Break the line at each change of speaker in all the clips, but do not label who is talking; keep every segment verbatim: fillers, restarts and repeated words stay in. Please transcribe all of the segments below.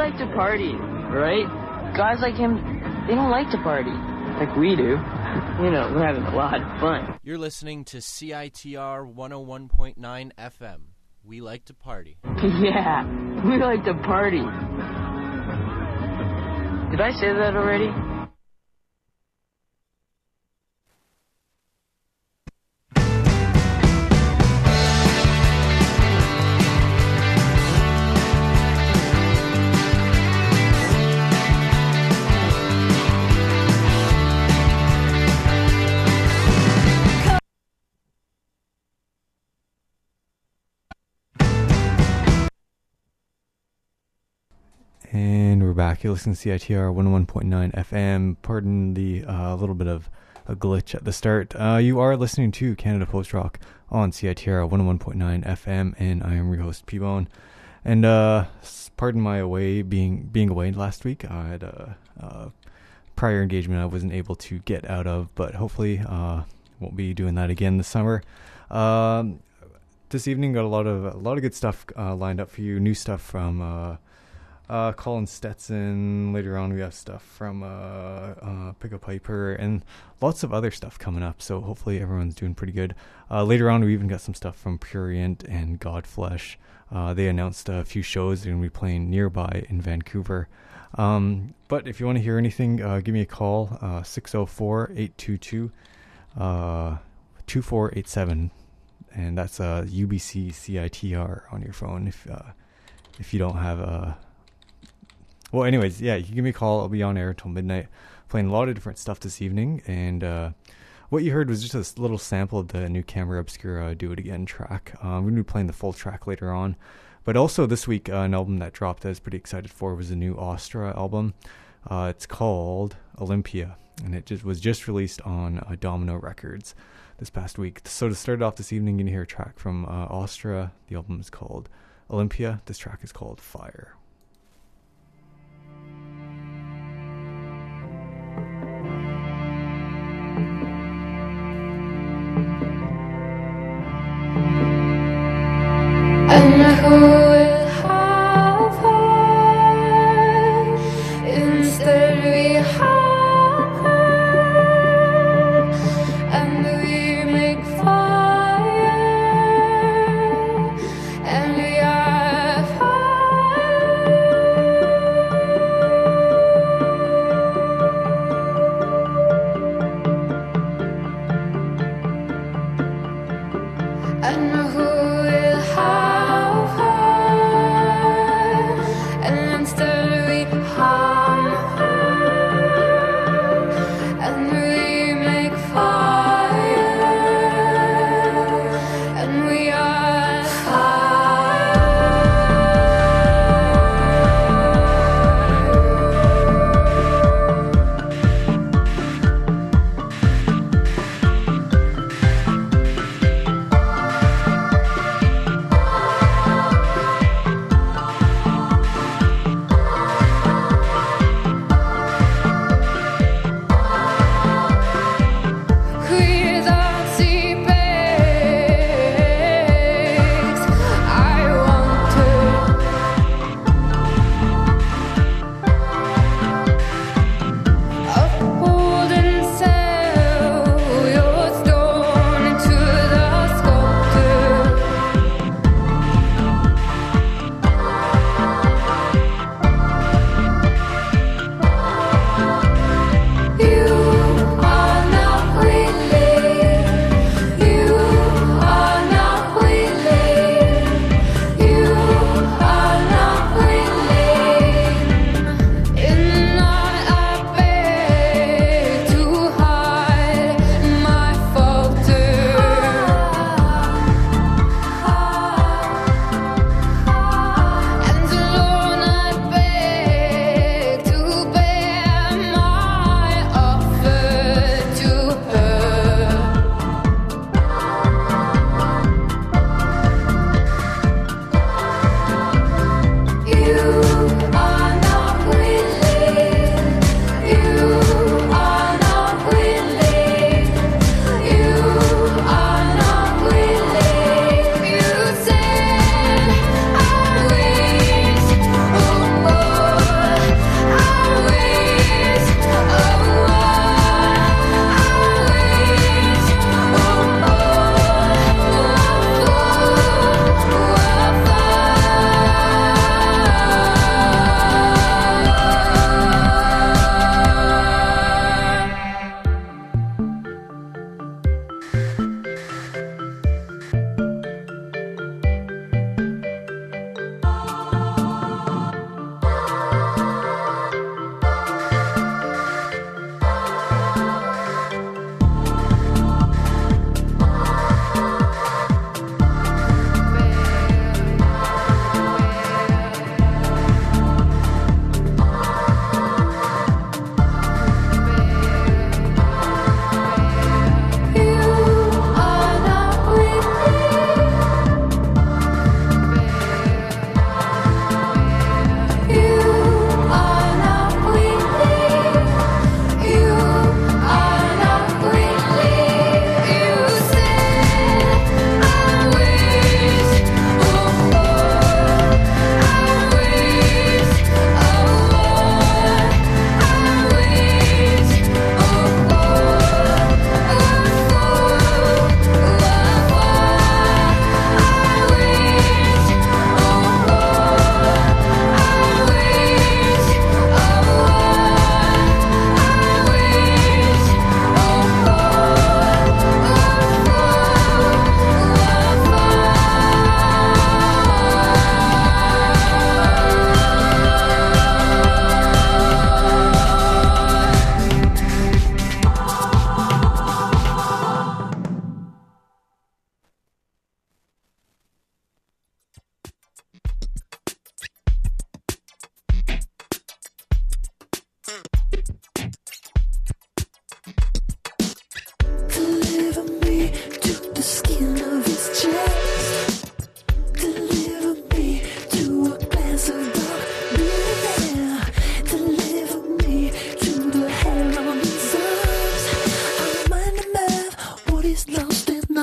like to party, right? Guys like him, they don't like to party like we do. You know, we're having a lot of fun.
You're listening to C I T R one oh one point nine F M. We like to party.
Yeah, we like to party. Did I say that already?
And we're back. You're listening to C I T R one oh one point nine F M. Pardon the uh, little bit of a glitch at the start. Uh, you are listening to Canada Post Rock on C I T R one oh one point nine F M, and I am your host, P-Bone. And uh, pardon my away being being away last week. I had a, a prior engagement I wasn't able to get out of, but hopefully uh, won't be doing that again this summer. Um, this evening got a lot of a lot of good stuff uh, lined up for you. New stuff from. Uh, Uh, Colin Stetson. Later on we have stuff from uh, uh, Pick a Piper and lots of other stuff coming up, so hopefully everyone's doing pretty good. Uh, later on we even got some stuff from Prurient and Godflesh. Uh, they announced a few shows they're going to be playing nearby in Vancouver. Um, but if you want to hear anything, uh, give me a call, uh, six oh four, eight two two, two four eight seven, and that's uh, U B C C I T R on your phone if uh, if you don't have a... Well, anyways, yeah, you can give me a call. I'll be on air until midnight, playing a lot of different stuff this evening. And uh, what you heard was just a little sample of the new Camera Obscura Do It Again track. Uh, we're going to be playing the full track later on. But also this week, uh, an album that dropped that I was pretty excited for was a new Austra album. Uh, it's called Olympia, and it just was just released on uh, Domino Records this past week. So to start off this evening, you're going to hear a track from uh, Austra. The album is called Olympia. This track is called Fire.
And who will have her? Instead we have her, and we make fire, and we are fire. And who will have her, and instead we harm her, and we make fire, and we are fire.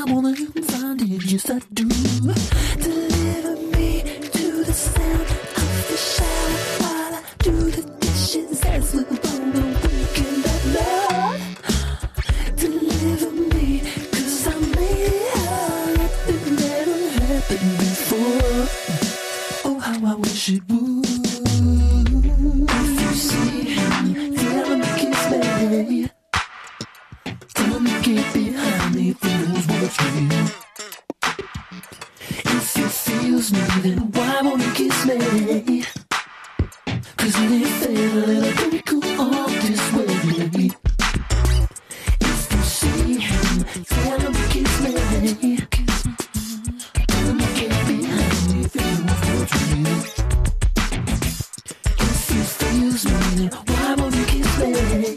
wanna find it, yes I do. Deliver me to the sound of the shower while I do the dishes as we're both waking up love. Deliver me, cause I made it hard. It never happened before. Oh, how I wish it would. If you see him, tell him to kiss me. Tell him to get behind me if he knows what's real. If he feels me, then why won't he kiss me? Cause it ain't fair to let a baby go on this way. If you see him, tell him to kiss me. Tell him to get behind me if he knows what's real. If he feels me, then why won't he kiss me?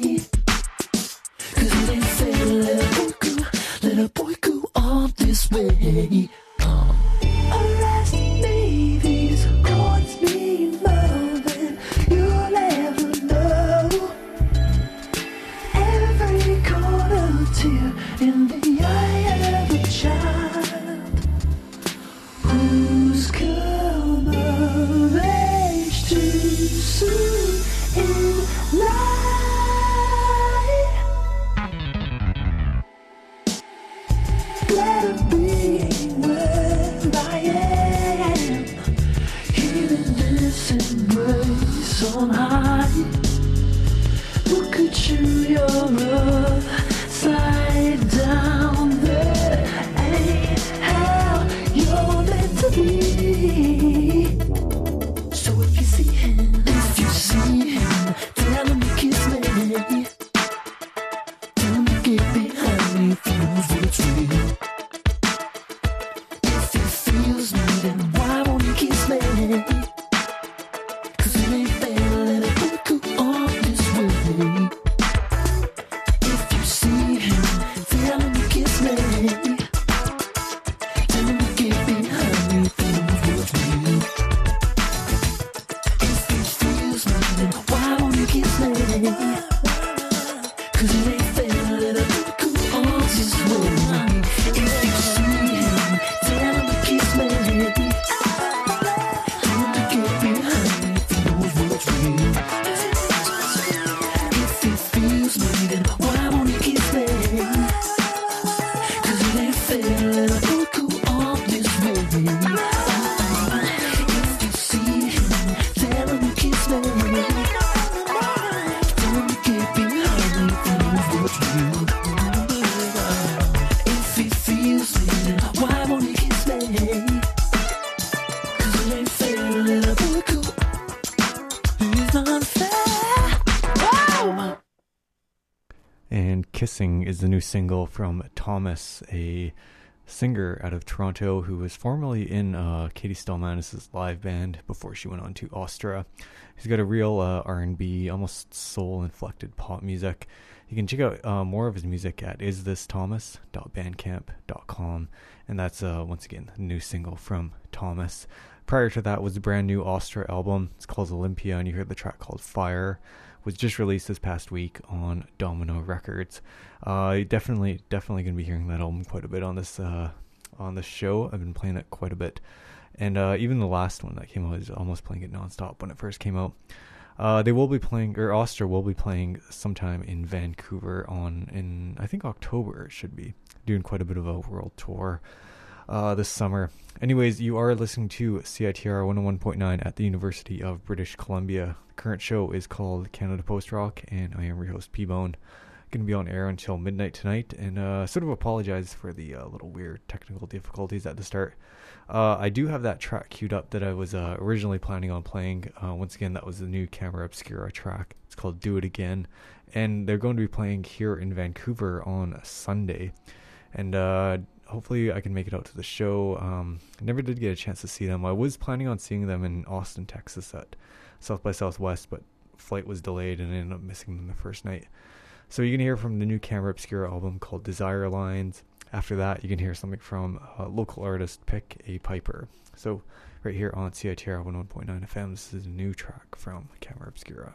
Cause it ain't fair to let a boy go, let a boy go on this way. Arrest babies, haunts me more than you'll ever know. Every corner tear in the eye of a child who's come of age too soon in life. Let it be where I am, healing this embrace on high. Look at you, you're upside down. There ain't how you're meant to be. So if you see him, if you see him, tell him to kiss me. Tell him to get behind me if he knows what's real. If he feels me, then why won't he kiss me? Cause it ain't fair to let a boy go on this way. If you see him, tell him to kiss me. Tell him to get behind me if he knows what's real. If he feels me, then why won't he kiss me? Cause it ain't fair to let a boy go on this way. If you see him, tell him to kiss me. Tell him to get behind me if he knows what's real. If he feels me, then why won't he kiss me? Cause it ain't fair to let a boy go on this way. If you see him, tell him to kiss me. Tell him to get behind me if he knows what's real. If he feels me, then why won't he kiss me? Cause it ain't fair to let a boy go. It's not fair. Whoa!
And Kissing is the new single from Thomas, a singer out of Toronto who was formerly in uh, Katie Stelmanis' live band before she went on to Ostra. He's got a real uh, R and B, almost soul-inflected pop music. You can check out uh, more of his music at is this thomas dot bandcamp dot com, and that's uh, once again the new single from Thomas. Prior to that was a brand new Ostra album. It's called Olympia, and you heard the track called Fire. Was just released this past week on Domino Records. Uh, definitely, definitely gonna be hearing that album quite a bit on this uh, on this show. I've been playing it quite a bit, and uh, even the last one that came out, I was almost playing it nonstop when it first came out. Uh, they will be playing, or Ostra will be playing sometime in Vancouver on in I think October. It should be doing quite a bit of a world tour uh, this summer. Anyways, you are listening to C I T R one oh one point nine at the University of British Columbia. The current show is called Canada Post Rock, and I am your host, P-Bone. Going to be on air until midnight tonight, and uh, sort of apologize for the uh, little weird technical difficulties at the start. Uh, I do have that track queued up that I was uh, originally planning on playing. Uh, once again, that was the new Camera Obscura track. It's called Do It Again, and they're going to be playing here in Vancouver on Sunday. And uh, hopefully I can make it out to the show. Um, I never did get a chance to see them. I was planning on seeing them in Austin, Texas at South by Southwest, but flight was delayed and I ended up missing them the first night. So you can hear from the new Camera Obscura album called Desire Lines. After that, you can hear something from uh, local artist Pick a Piper. So right here on C I T R one oh one point nine F M, this is a new track from Camera Obscura.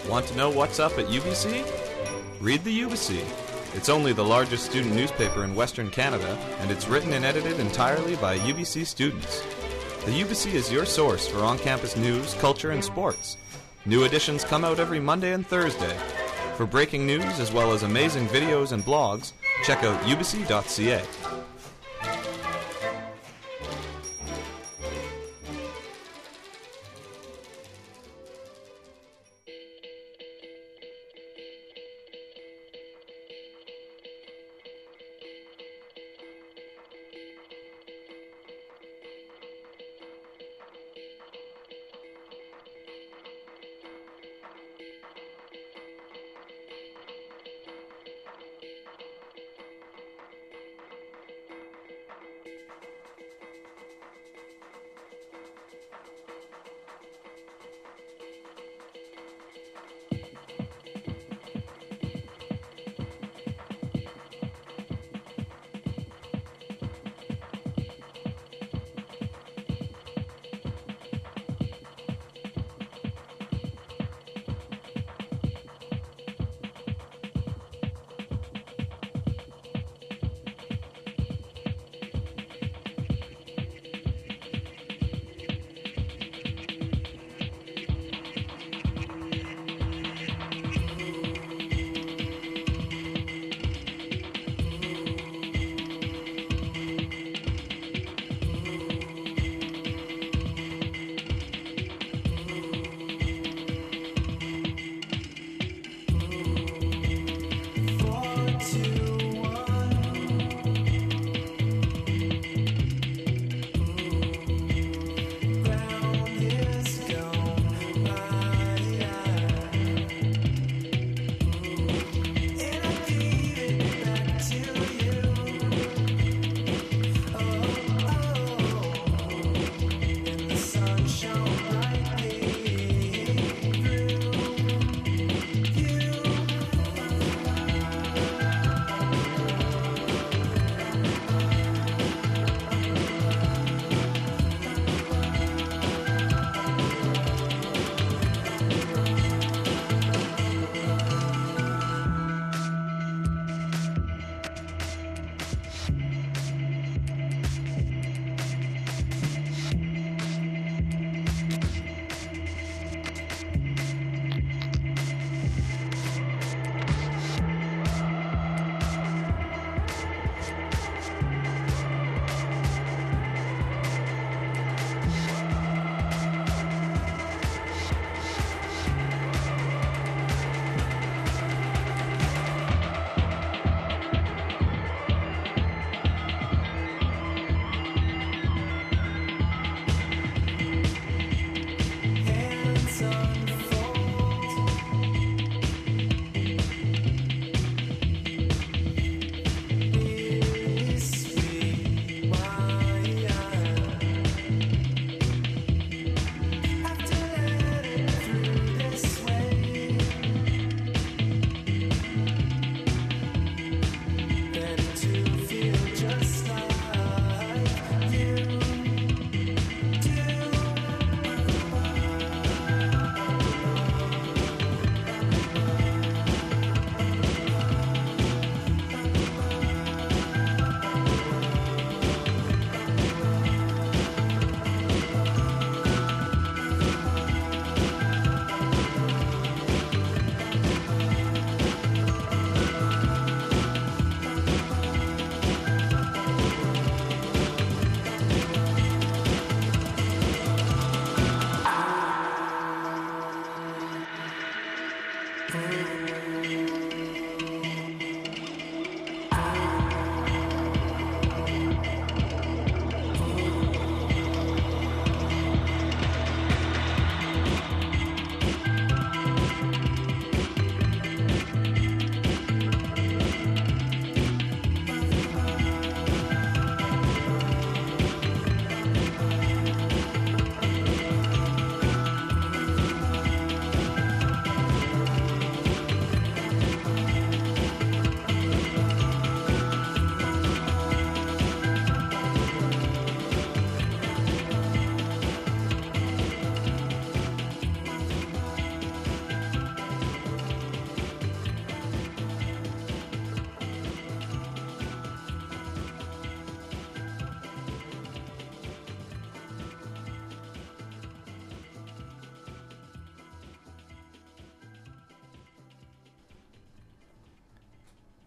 Want to know what's up at U B C? Read the U B C. It's only the largest student newspaper in Western Canada, and it's written and edited entirely by U B C students. The U B C is your source for on-campus news, culture, and sports. New editions come out every Monday and Thursday. For breaking news as well as amazing videos and blogs, check out u b c dot c a.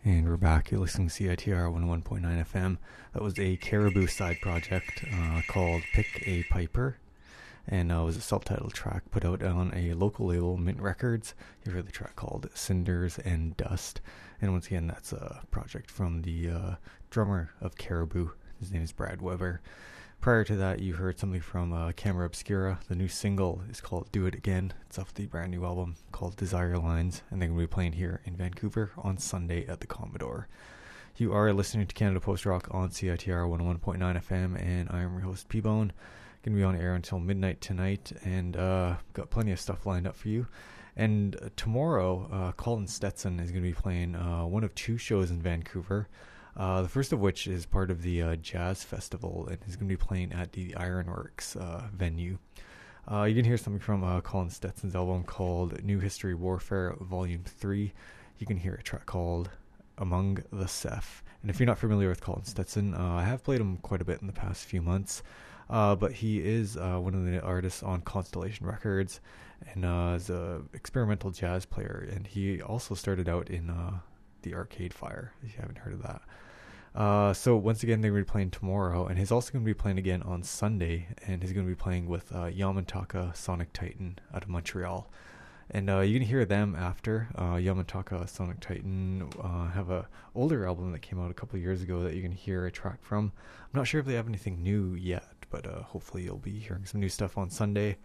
And we're back. You're listening to C I T R one oh one point nine F M. That was a Caribou side project uh, called Pick a Piper. And uh, it was a self-titled track put out on a local label, Mint Records. You heard the track called Cinders and Dust. And once again, that's a project from the uh, drummer of Caribou. His name is Brad Weber. Prior to that, you heard something from uh, Camera Obscura. The new single is called Do It Again. It's off the brand new album called Desire Lines, and they're going to be playing here in Vancouver on Sunday at the Commodore. You are listening to Canada Post Rock on C I T R one oh one point nine F M, and I am your host, P-Bone. Going to be on air until midnight tonight, and uh, got plenty of stuff lined up for you. And uh, tomorrow, uh, Colin Stetson is going to be playing uh, one of two shows in Vancouver. Uh, the first of which is part of the uh, Jazz Festival, and he's going to be playing at the Ironworks uh, venue. Uh, you can hear something from uh, Colin Stetson's album called New History Warfare Volume three. You can hear a track called Among the Ceph. And if you're not familiar with Colin Stetson, uh, I have played him quite a bit in the past few months, uh, but he is uh, one of the artists on Constellation Records, and uh, is an experimental jazz player, and he also started out in uh, the Arcade Fire, if you haven't heard of that. Uh, so once again, they're going to be playing tomorrow, and he's also going to be playing again on Sunday, and he's going to be playing with uh, Yamantaka Sonic Titan out of Montreal. And uh, you can hear them after. Uh, Yamantaka Sonic Titan uh, have a older album that came out a couple of years ago that you can hear a track from. I'm not sure if they have anything new yet, but uh, hopefully you'll be hearing some new stuff on Sunday.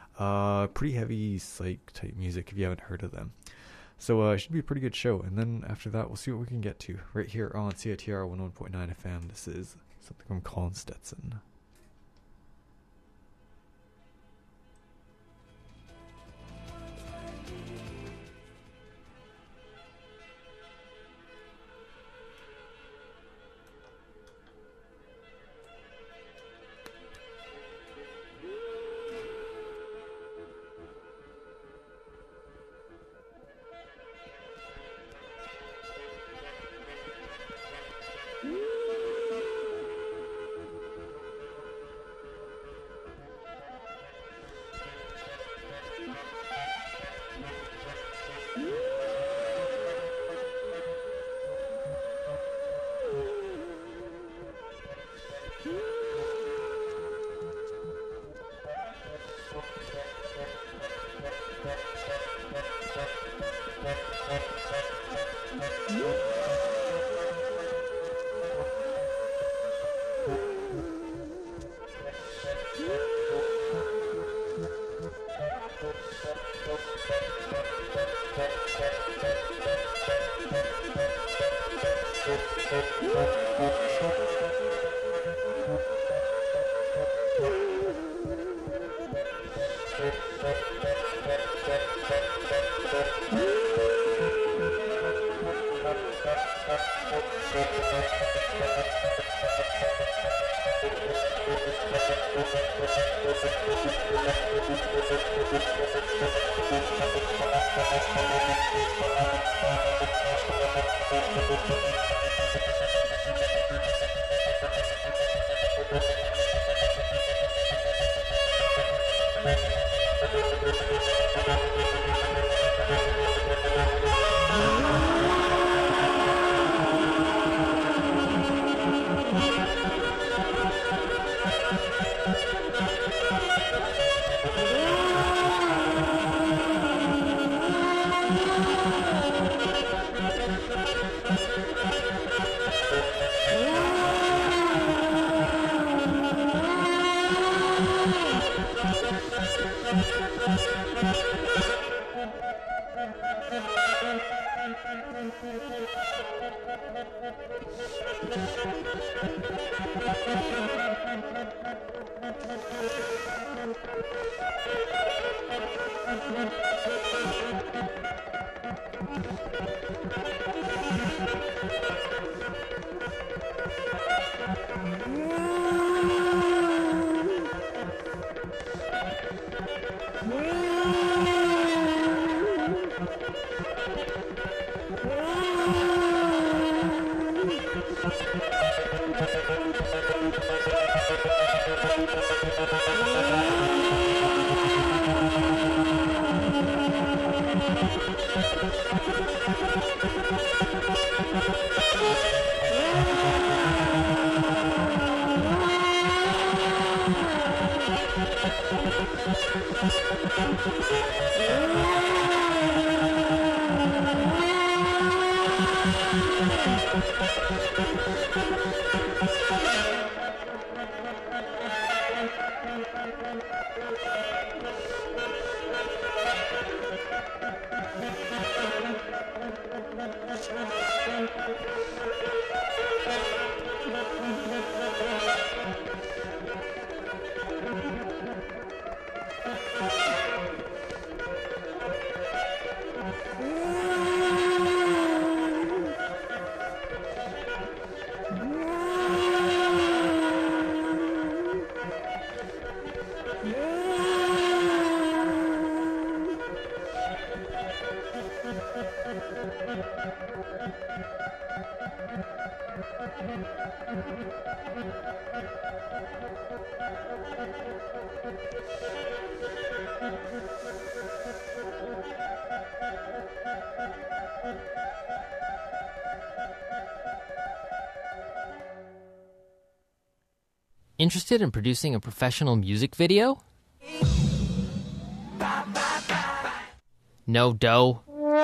Uh, pretty heavy psych type music if you haven't heard of them. So uh, it should be a pretty good show. And then after that, we'll see what we can get to right here on C I T R one oh one point nine F M. This is something from Colin Stetson.
Thank you.
Interested in producing a professional music video? No dough?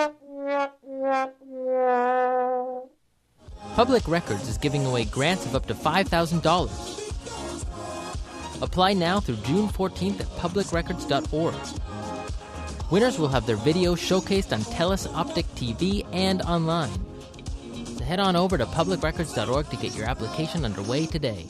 Public Records is giving away grants of up to five thousand dollars. Apply now through June fourteenth at public records dot org. Winners will have their videos showcased on TELUS Optic T V and online. So head on over to public records dot org to get your application underway today.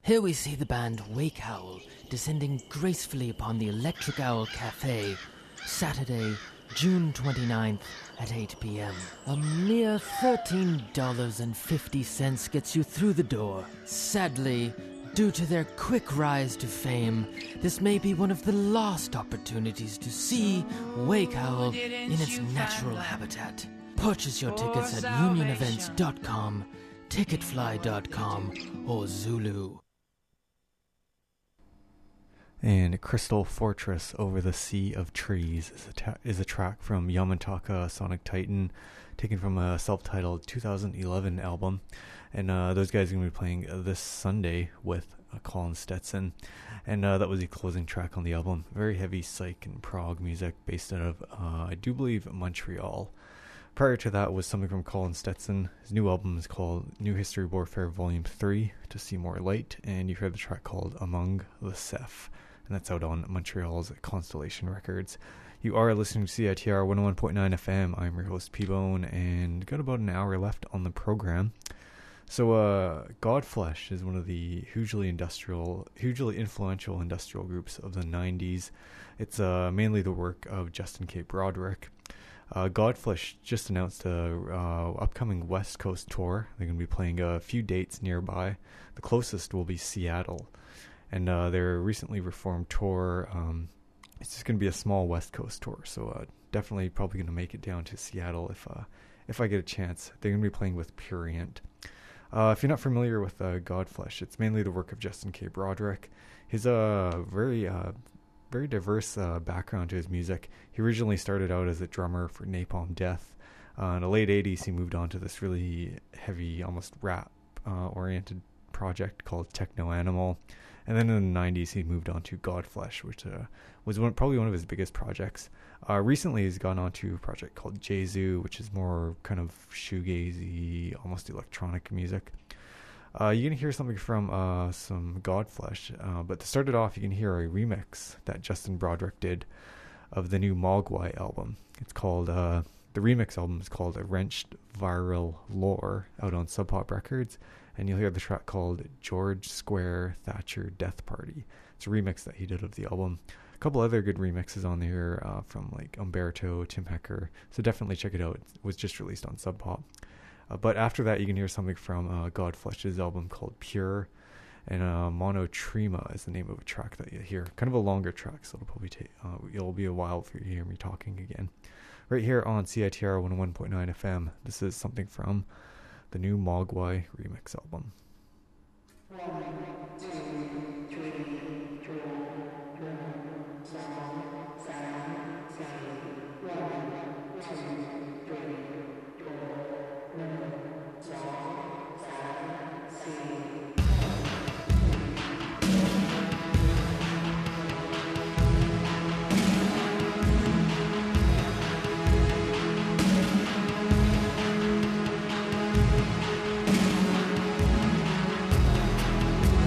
Here we see the band Wake Owl descending gracefully upon the Electric Owl Cafe, Saturday, June twenty-ninth at eight p.m. A mere thirteen dollars and fifty cents gets you through the door. Sadly, due to their quick rise to fame, this may be one of the last opportunities to see Wake Owl in its natural habitat. Purchase your tickets at union events dot com, ticketfly dot com, or Zulu.
And Crystal Fortress Over the Sea of Trees is a, ta- is a track from Yamataka Sonic Titan, taken from a self-titled two thousand eleven album. And uh, those guys are going to be playing uh, this Sunday with uh, Colin Stetson. And uh, that was the closing track on the album. Very heavy psych and prog music based out of, uh, I do believe, Montreal. Prior to that was something from Colin Stetson. His new album is called New History Warfare Volume three, To See More Light. And you heard the track called Among the Ceph. And that's out on Montreal's Constellation Records. You are listening to C I T R one oh one point nine F M. I'm your host, P-Bone, and got about an hour left on the program. So, uh, Godflesh is one of the hugely industrial, hugely influential industrial groups of the nineties. It's uh, mainly the work of Justin K. Broderick. Uh, Godflesh just announced a uh, upcoming West Coast tour. They're going to be playing a few dates nearby. The closest will be Seattle. And uh, their recently reformed tour, um, it's just going to be a small West Coast tour. So uh, definitely probably going to make it down to Seattle if uh, if I get a chance. They're going to be playing with Purient. Uh, if you're not familiar with uh, Godflesh, it's mainly the work of Justin K. Broderick. His uh, very uh, very diverse uh, background to his music. He originally started out as a drummer for Napalm Death. Uh, in the late eighties, he moved on to this really heavy, almost rap-oriented uh, project called Techno Animal. And then in the nineties, he moved on to Godflesh, which uh, was one, probably one of his biggest projects. Uh, recently, he's gone on to a project called Jesu, which is more kind of shoegazy, almost electronic music. Uh, you can hear something from uh, some Godflesh, uh, but to start it off, you can hear a remix that Justin Broderick did of the new Mogwai album. It's called, uh, the remix album is called A Wrenched Viral Lore, out on Sub Pop Records. And you'll hear the track called George Square Thatcher Death Party. It's a remix that he did of the album. A couple other good remixes on there uh, from like Umberto, Tim Hecker. So definitely check it out. It was just released on Sub Pop. Uh, but after that, you can hear something from uh, Godflesh's album called Pure. And uh, Monotrema is the name of a track that you hear. Kind of a longer track, so it'll probably take, uh, it'll be a while before you hear me talking again. Right here on C I T R one oh one point nine F M, this is something from the new Mogwai remix album.
Thank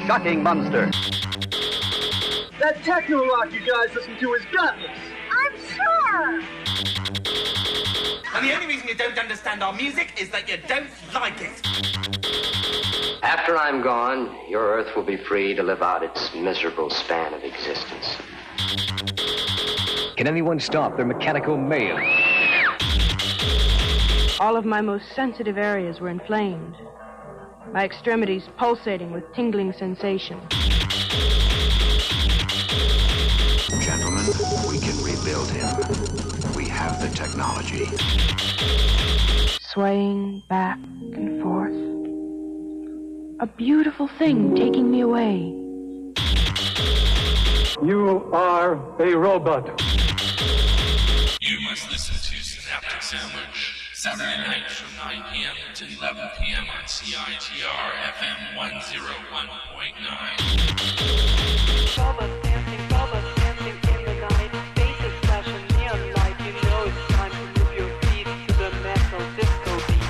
shocking monster.
That techno rock you guys listen to is gutless.
I'm sure.
And the only reason you don't understand our music is that you don't like it.
After I'm gone, your Earth will be free to live out its miserable span of existence.
Can anyone stop their mechanical mayhem?
All of my most sensitive areas were inflamed, my extremities pulsating with tingling sensation.
Gentlemen, we can rebuild him. We have the technology.
Swaying back and forth. A beautiful thing taking me away.
You are a robot.
You must listen to Synaptic Sandwich, Saturday nights from nine p.m. to eleven p.m. on C I T R F M one oh one point nine.
Bubba's dancing, Bubba's dancing in the night. Faces flashing neon light. You know it's time to move your feet to the metal disco beat.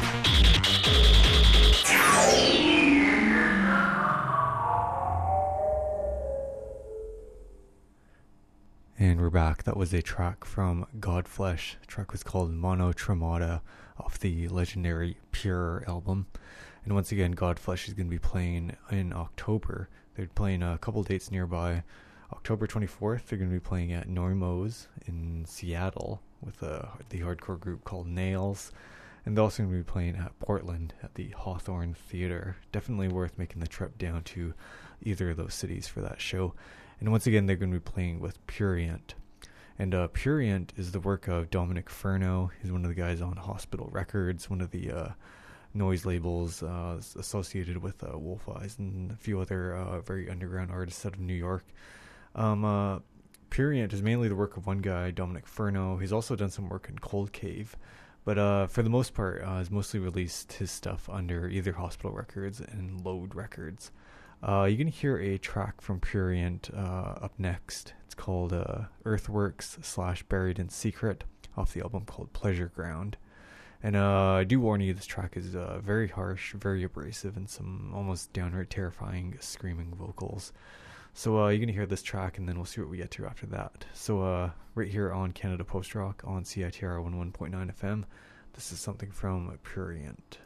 And we're back. That was a track from Godflesh. The track was called Monotremata off the legendary Pure album. And once again, Godflesh is going to be playing in October. They're playing a couple dates nearby. October twenty-fourth, they're going to be playing at Normos in Seattle with uh, the hardcore group called Nails. And they're also going to be playing at Portland at the Hawthorne Theater. Definitely worth making the trip down to either of those cities for that show. And once again, they're going to be playing with Purient. And uh, Purient is the work of Dominic Furno. He's one of the guys on Hospital Records, one of the uh, noise labels uh, associated with uh, Wolf Eyes and a few other uh, very underground artists out of New York. Um, uh, Purient is mainly the work of one guy, Dominic Furno. He's also done some work in Cold Cave. But uh, for the most part, uh, he's mostly released his stuff under either Hospital Records and Load Records. Uh, you're going to hear a track from Purient uh, up next. It's called uh, Earthworks slash Buried in Secret off the album called Pleasure Ground. And uh, I do warn you, this track is uh, very harsh, very abrasive, and some almost downright terrifying screaming vocals. So uh, you're going to hear this track, and then we'll see what we get to after that. So uh, right here on Canada Post Rock on C I T R one oh one point nine F M, this is something from Purient.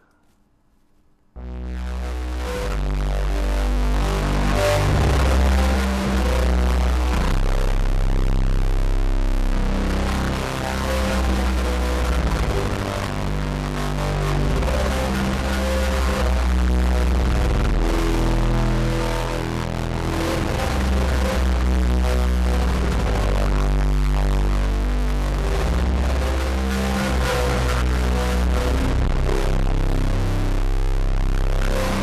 Thank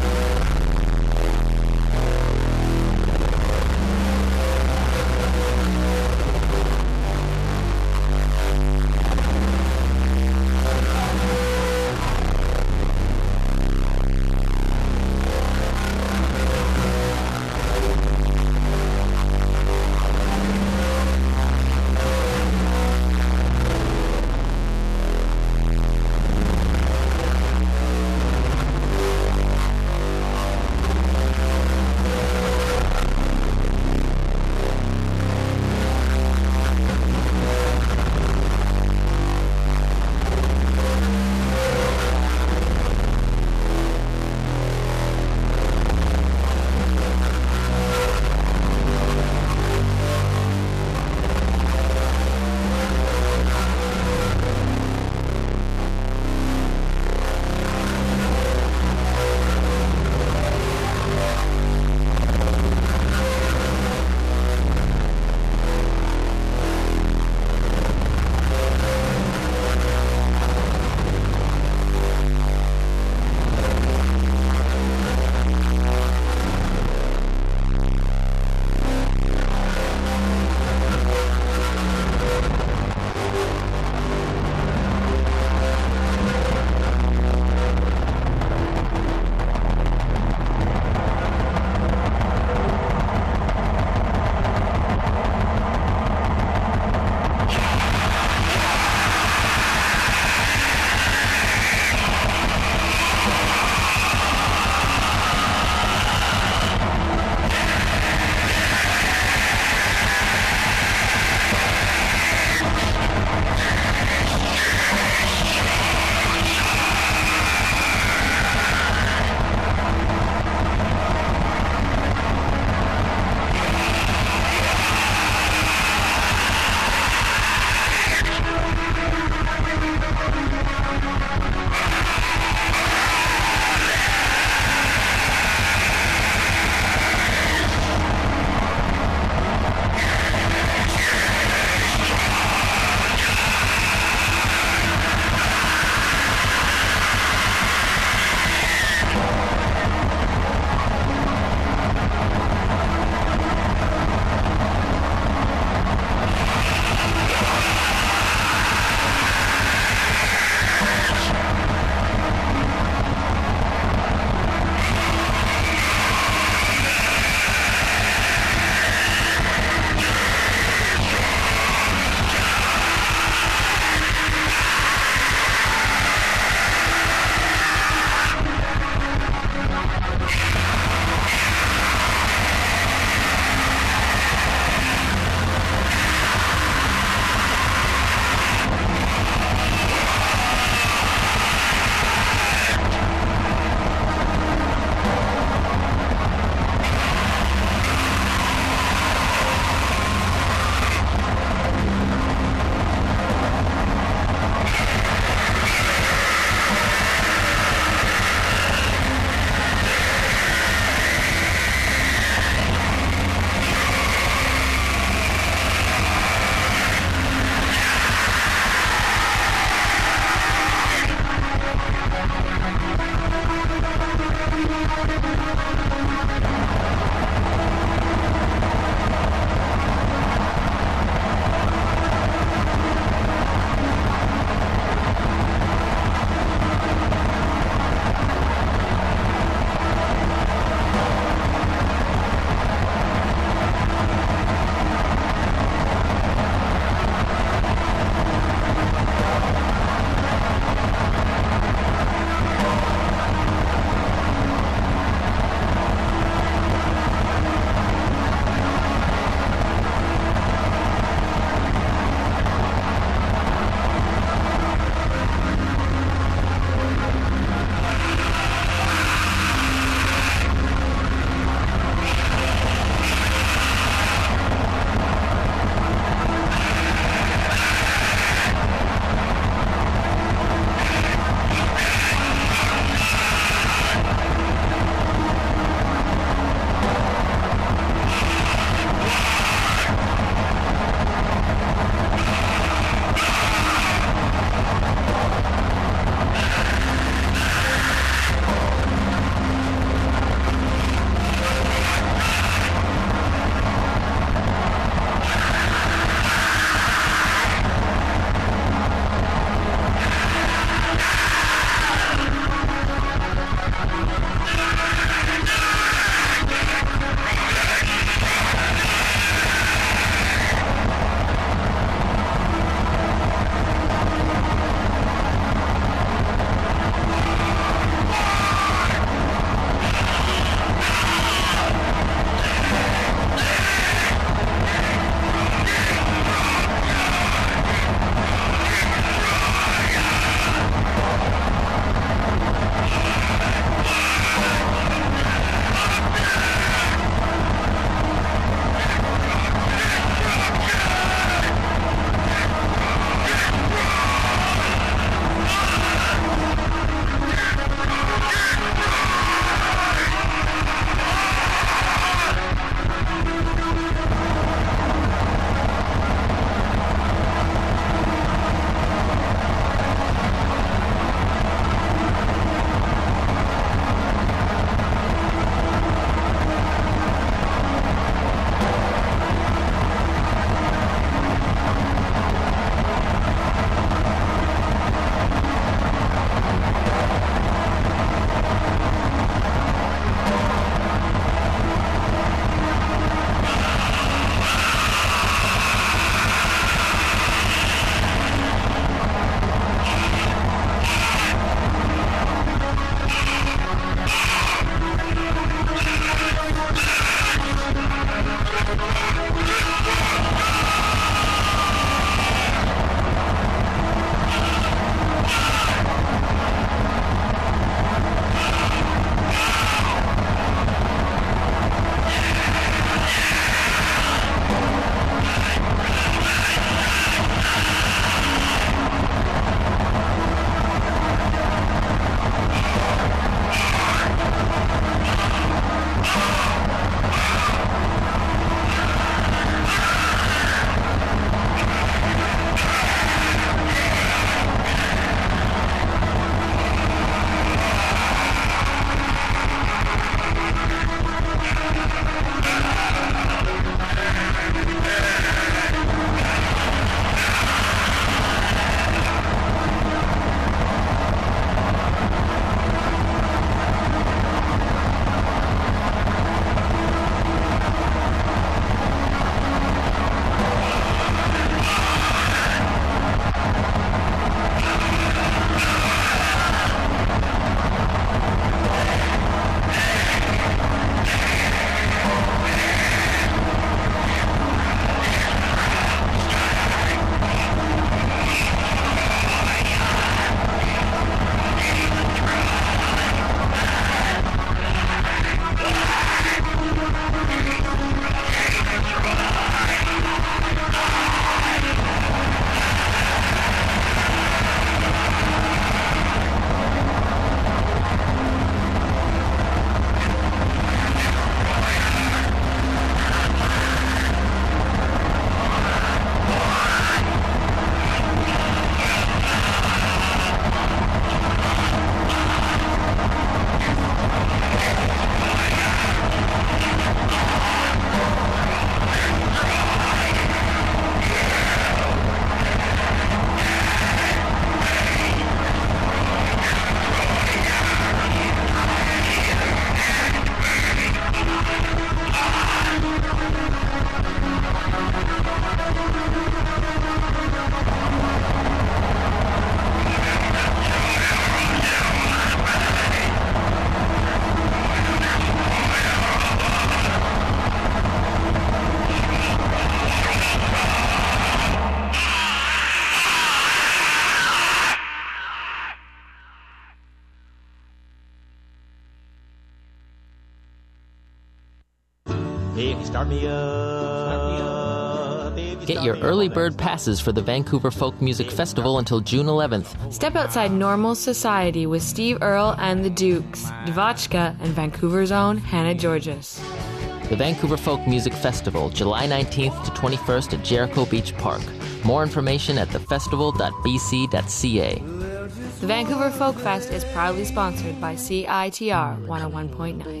If you start me up, if you
Get
start
your
me
early
up,
bird passes for the Vancouver Folk Music Festival until June eleventh.
Step outside normal society with Steve Earle and the Dukes, Devotchka, and Vancouver's own Hannah Georges.
The Vancouver Folk Music Festival, July nineteenth to twenty-first at Jericho Beach Park. More information at the festival dot b c dot c a.
The Vancouver Folk Fest is proudly sponsored by C I T R one oh one point nine.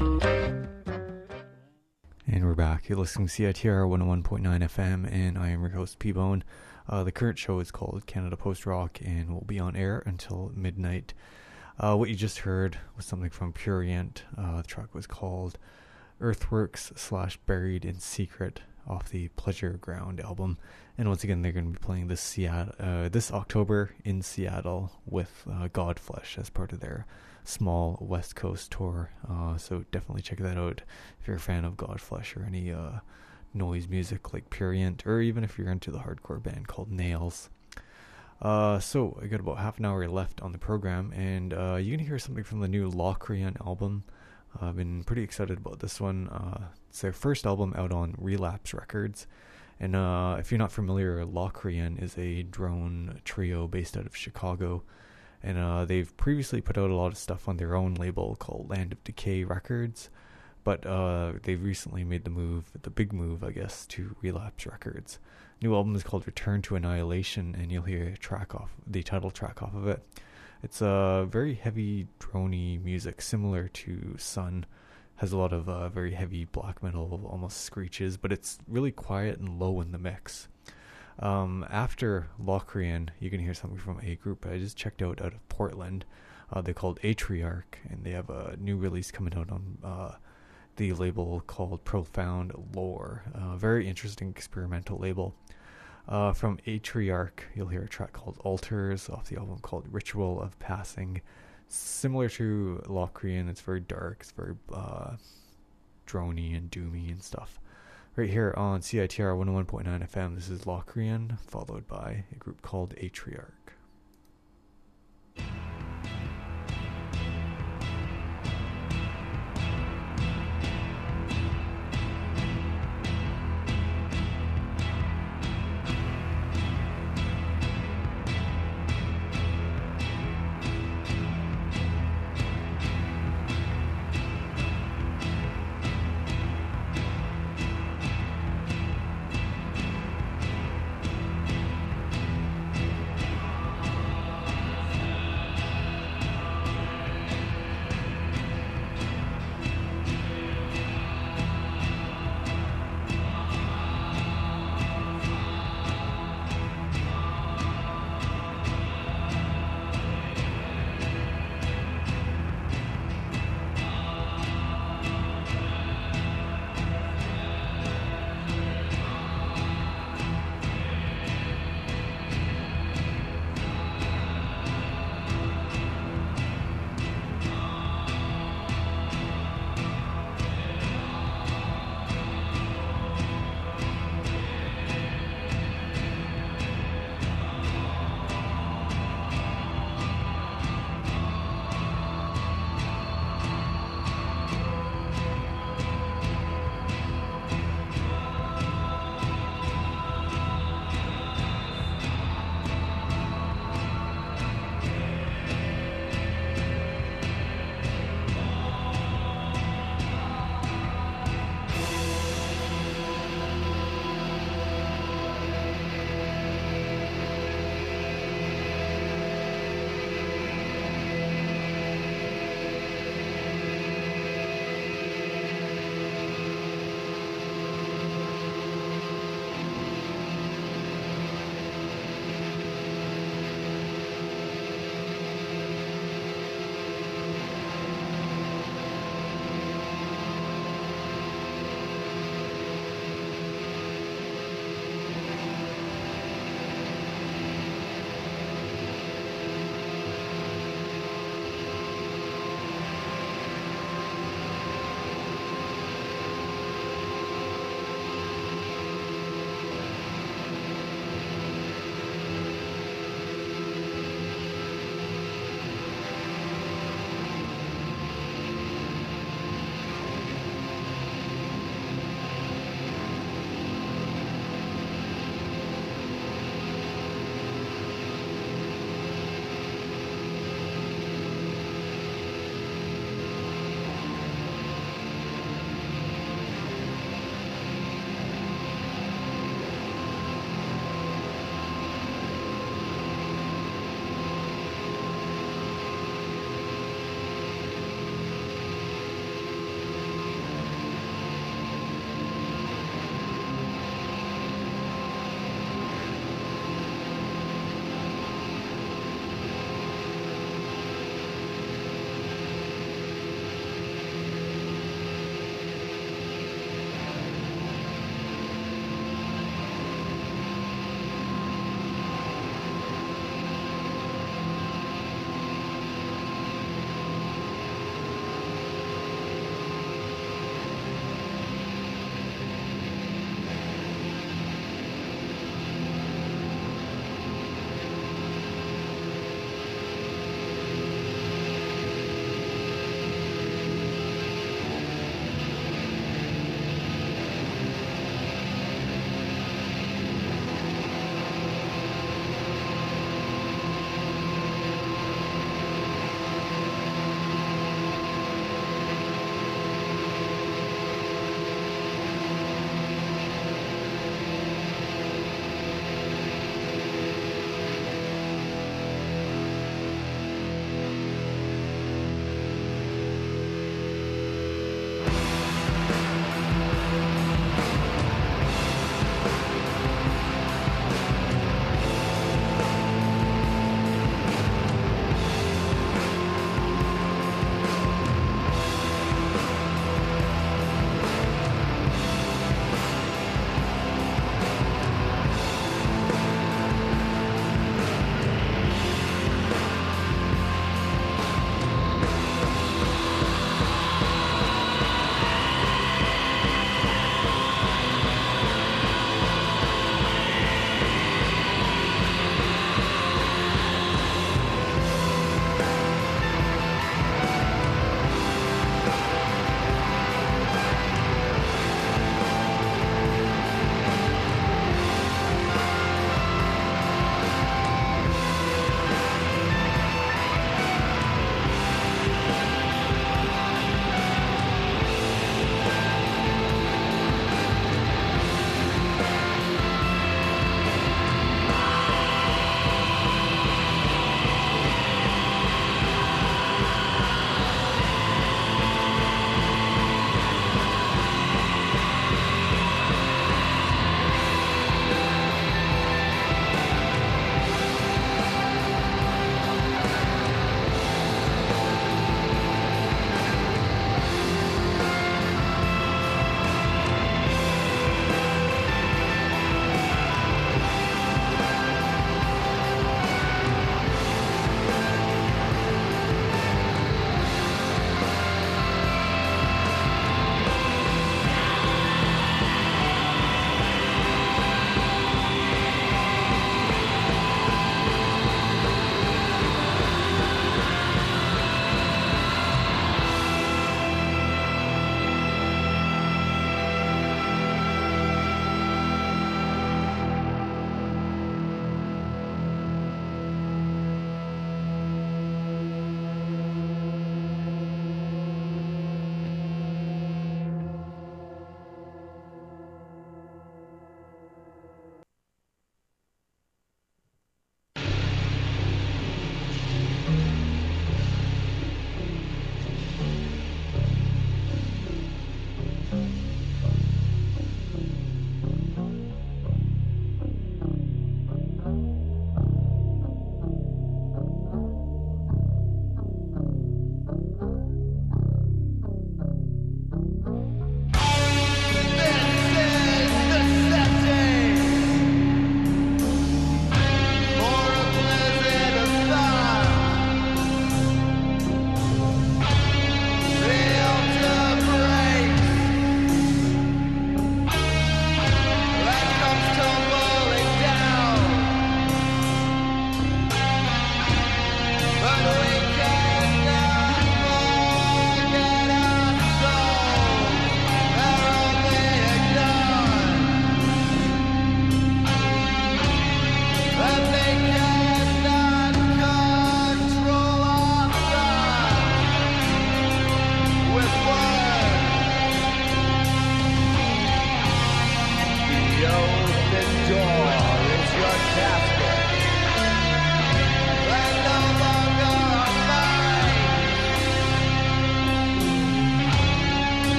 And we're back. You're listening to C I T R one oh one point nine F M, and I am your host, P-Bone. Uh, the current show is called Canada Post Rock, and will be on air until midnight. Uh, what you just heard was something from Purient. Uh, the track was called Earthworks slash Buried in Secret off the Pleasure Ground album. And once again, they're going to be playing this Seattle, uh, this October in Seattle with uh, Godflesh as part of their small West Coast tour. Uh, so definitely check that out if you're a fan of Godflesh or any uh, noise music like Purient, or even if you're into the hardcore band called Nails. Uh, so I got about half an hour left on the program, and uh, you're going to hear something from the new Locrian album. Uh, I've been pretty excited about this one. Uh, it's their first album out on Relapse Records. And uh, if you're not familiar, Locrian is a drone trio based out of Chicago. And uh, they've previously put out a lot of stuff on their own label called Land of Decay Records. But uh, they've recently made the move, the big move, I guess, to Relapse Records. New album is called Return to Annihilation, and you'll hear a track off, the title track off of it. It's a uh, very heavy, droney music, similar to Sun. Has a lot of uh, very heavy black metal, almost screeches, but it's really quiet and low in the mix. Um, after Locrian, you can hear something from a group I just checked out out of Portland. Uh, they're called Atriarch, and they have a new release coming out on uh, the label called Profound Lore. Uh, very interesting experimental label. Uh, from Atriarch, you'll hear a track called Altars off the album called Ritual of Passing. Similar to Locrian, it's very dark, it's very uh, droney and doomy and stuff. Right here on C I T R one oh one point nine F M, this is Locrian, followed by a group called Atriarch.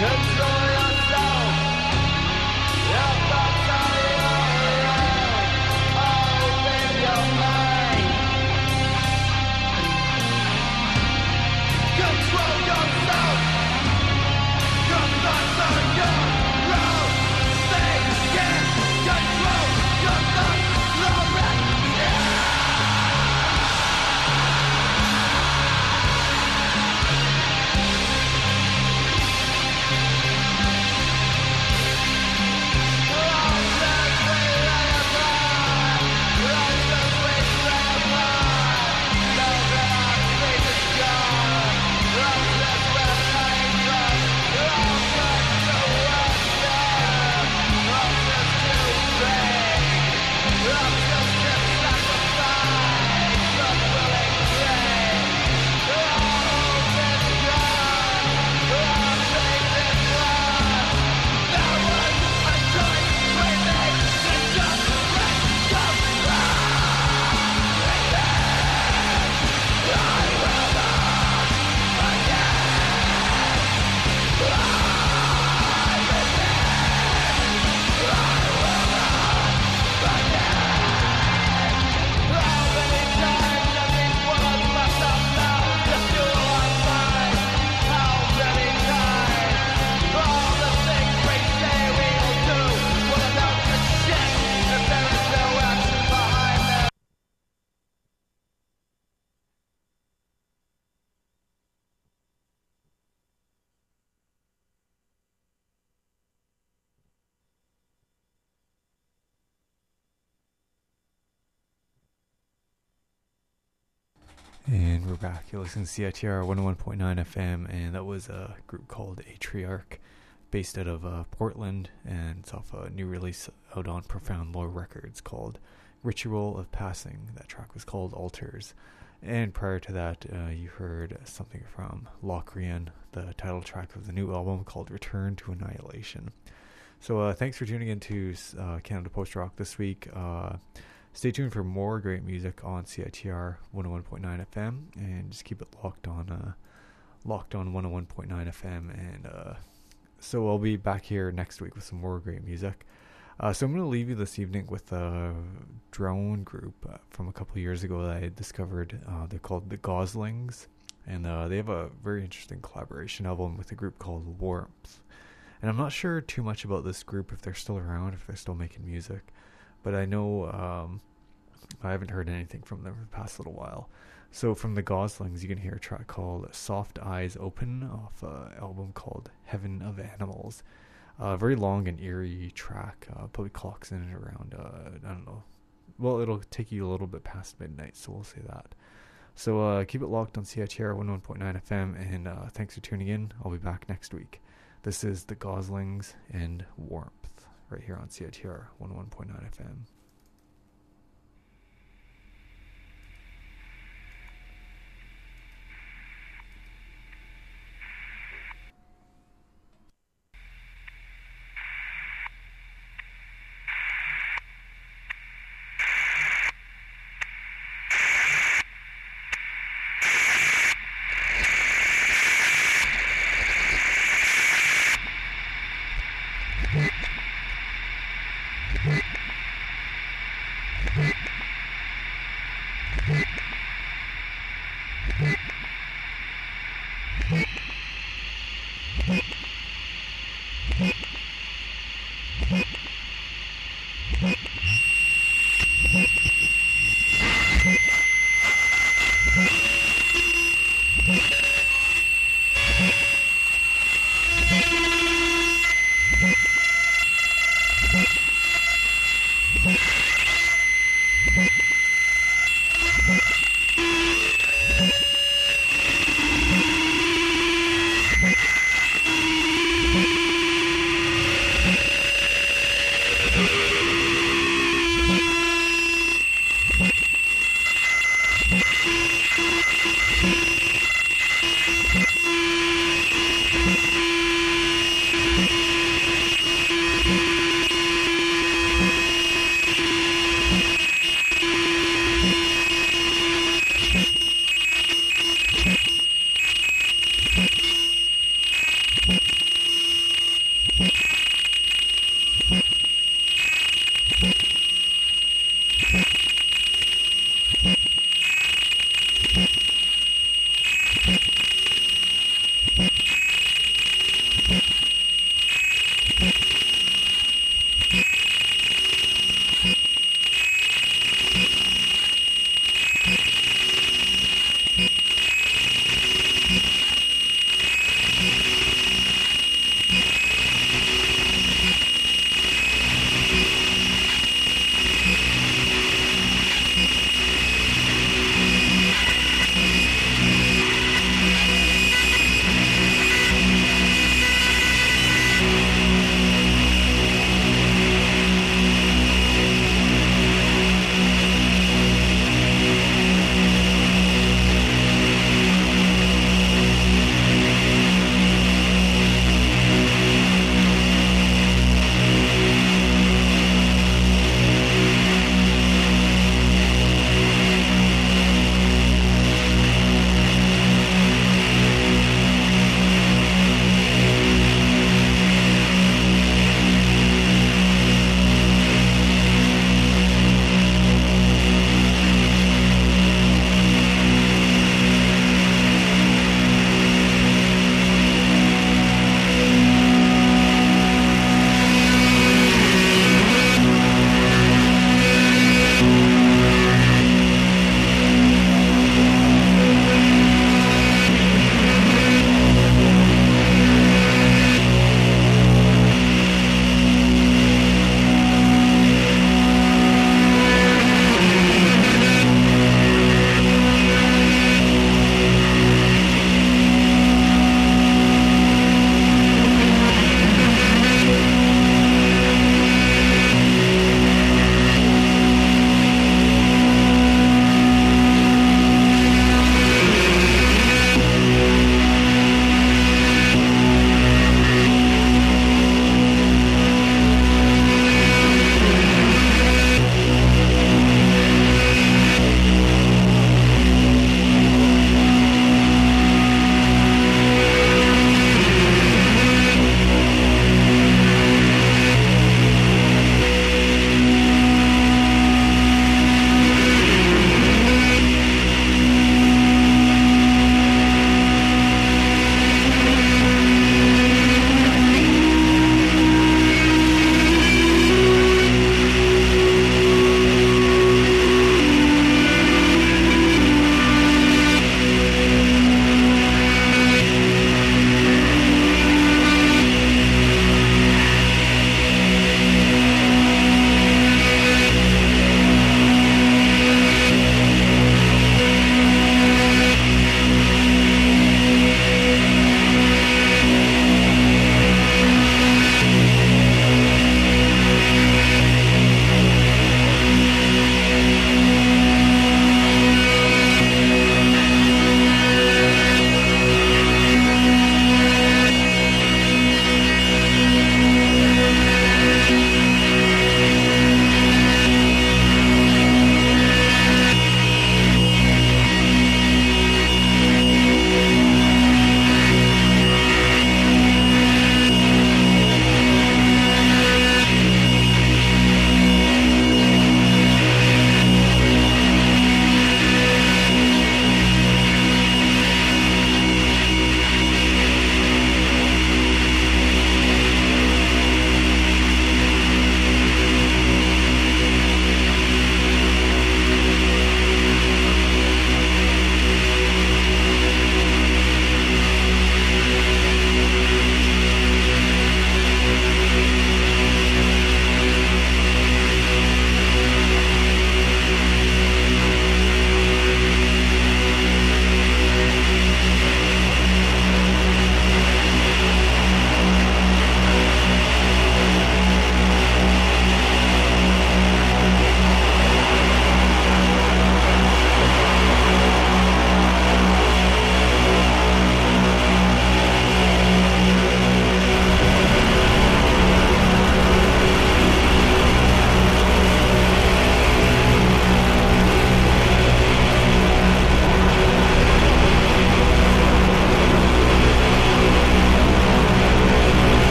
And we're back. You're listening to C I T R one oh one point nine F M, and that was a group called Atriarch, based out of uh, Portland, and it's off a new release out on Profound Lore Records called Ritual of Passing. That track was called Altars. And prior to that, uh, you heard something from Locrian, the title track of the new album called Return to Annihilation. So uh, thanks for tuning in to uh, Canada Post Rock this week. Uh, Stay tuned for more great music on C I T R one oh one point nine F M, and just keep it locked on uh, locked on one oh one point nine F M. And uh, so I'll be back here next week with some more great music. Uh, so I'm going to leave you this evening with a drone group uh, from a couple of years ago that I discovered. Uh, they're called the Goslings, and uh, they have a very interesting collaboration album with a group called Warmth. And I'm not sure too much about this group, if they're still around, if they're still making music. But I know um, I haven't heard anything from them for the past little while. So from the Goslings, you can hear a track called Soft Eyes Open off an album called Heaven of Animals. A uh, very long and eerie track. Uh, probably clocks in at around, uh, I don't know. Well, it'll take you a little bit past midnight, so we'll say that. So uh, keep it locked on C I T R one oh one point nine F M, and uh, thanks for tuning in. I'll be back next week. This is the Goslings and Warmth, right here on C I T R one oh one point nine F M.